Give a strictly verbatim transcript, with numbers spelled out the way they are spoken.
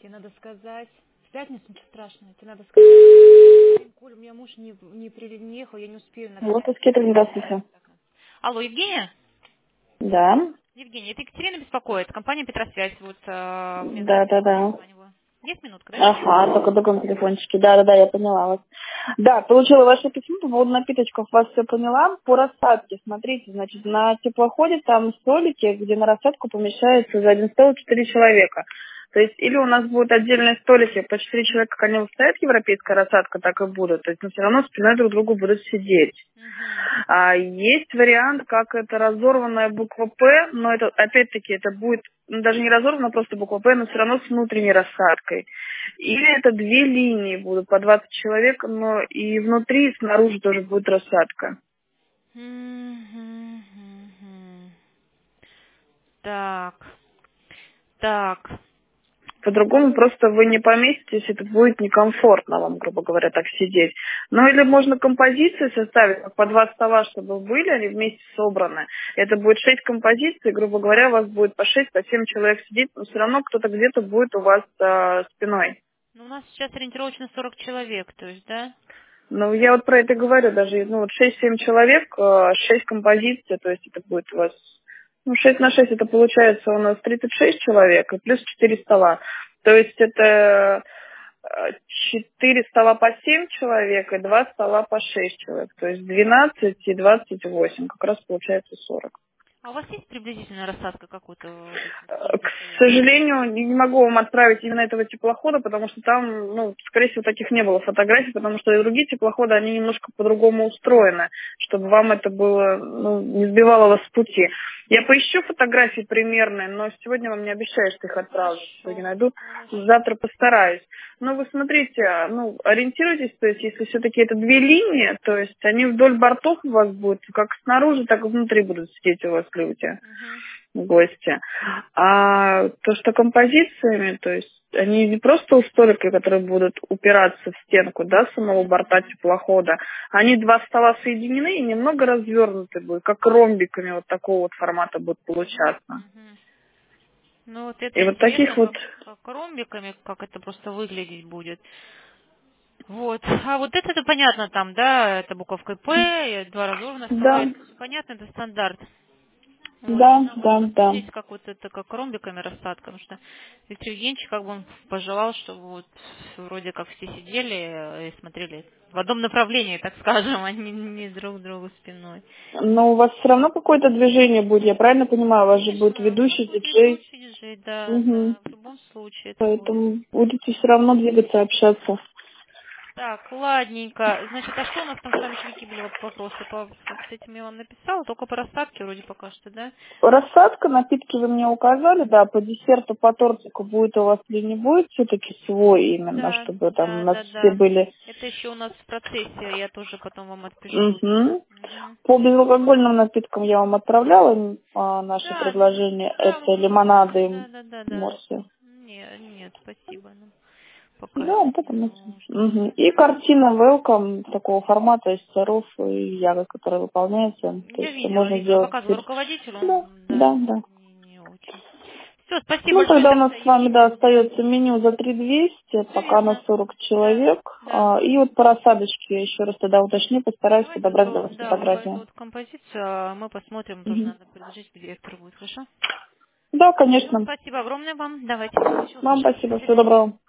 тебе надо сказать. В пятницу ничего страшного, тебе надо сказать. Коль, у меня муж не, не, при- не ехал, я не успею Вот, нагонять. Аскета, здравствуйте. Алло, Евгения? Да, Евгения, это Екатерина беспокоит, компания Петросвязь, вот э, вместо да, да, да. звонила. Есть минутка, да? Ага, только в другом телефончике. Да, да, да, я поняла вас. Да, получила ваше письмо по поводу напиточков, вас все поняла. По рассадке, смотрите, значит, на теплоходе там столики, где на рассадку помещается за один стол четыре человека. То есть или у нас будут отдельные столики по четыре человека, как они вот стоят, европейская рассадка, так и будут. То есть, но все равно спиной друг к другу будут сидеть. Угу. А, есть вариант, как это разорванная буква П, но это опять-таки это будет ну, даже не разорвана просто буква П, но все равно с внутренней рассадкой. Или это две линии будут по двадцать человек, но и внутри, и снаружи тоже будет рассадка. Так, так. По-другому просто вы не поместитесь, это будет некомфортно вам, грубо говоря, так сидеть. Ну или можно композиции составить, как по два стола, чтобы были, они вместе собраны. Это будет шесть композиций, грубо говоря, у вас будет по шесть, по семь человек сидеть, но все равно кто-то где-то будет у вас э, спиной. Ну, у нас сейчас ориентировочно сорок человек, то есть, да? Ну, я вот про это говорю, даже ну, вот шесть-семь человек, э, шесть композиций, то есть это будет у вас, ну, шесть на шесть это получается у нас тридцать шесть человек, и плюс четыре стола. То есть это э, четыре стола по семь человек и два стола по шесть человек. То есть двенадцать и двадцать восемь, как раз получается сорок. А у вас есть приблизительная рассадка какой-то вот этих Э, К среди столов? сожалению, не не могу вам отправить именно этого теплохода, потому что там, ну, скорее всего, таких не было фотографий, потому что и другие теплоходы, они немножко по-другому устроены, чтобы вам это было, ну, не сбивало вас с пути. Я поищу фотографии примерные, но сегодня вам не обещаю, что их отправлю, что не Хорошо, найду. хорошо. Завтра постараюсь. Но вы смотрите, ну, ориентируйтесь, то есть, если все-таки это две линии, то есть они вдоль бортов у вас будут, как снаружи, так и внутри будут сидеть у вас люди Угу. гости. А то, что композициями, то есть они не просто у столика, которые будут упираться в стенку, да, самого борта теплохода, они два стола соединены и немного развернуты будут, как ромбиками вот такого вот формата будут получаться. Угу. Ну, вот это И вот таких интересно, вот, как, как ромбиками, как это просто выглядеть будет. Вот. А вот это-то понятно там, да, это буковкой П, и два разорванных стола, да, это все понятно, это стандарт. Вот. да, Надо да, будет да. посмотреть, как вот это, как ромбиками рассадка, потому что Виктор Евгеньевич, как бы он пожелал, чтобы вот вроде как все сидели э, и смотрели в одном направлении, так скажем, а не, не друг к другу спиной. Но у вас все равно какое-то движение будет, я правильно понимаю, у вас же будет Конечно, у нас ведущий, будет диджей, ведущий диджей, да, угу. да, в любом случае это будет. Поэтому будете все равно двигаться, общаться. Так, ладненько. Значит, а что у нас там с вами еще какие были воп- вопросы? По вот этим я вам написала, только по рассадке вроде пока что, да? Рассадка, напитки вы мне указали, да, по десерту, по тортику будет у вас или не будет все-таки свой именно, Да, чтобы там у да, нас да, все да. были. Это еще у нас в процессе, я тоже потом вам отпишу. Угу. Мгм. По безалкогольным напиткам я вам отправляла а, наши Да, предложения. да, Это вы лимонады да, да, да, и да. морсы. Нет, нет, спасибо. Ну, пока Да, это вот не это мы. нужно. Мгм. И картина welcome такого формата из сыров и ягод, которая выполняется. То Я есть это видела, можно видела, сделать показывал теперь. руководитель, Да, он, да, да, да. не, не очень. Все, спасибо Ну, большое тогда у нас тогда, с вами, да, Евгения. остается меню за три тысячи двести, Все пока на верно. сорок Да, человек. да. А, И вот по рассадочке я еще раз тогда уточню, постараюсь Давайте вот, подобрать для э, вас да, вот по эту фотографии. вот композицию а мы посмотрим, тоже Мгм. надо предложить, к директору будет, хорошо? Да, Все, конечно. спасибо огромное вам. Давайте, до встречи, Вам услышимся. До спасибо. Всего свидания. доброго.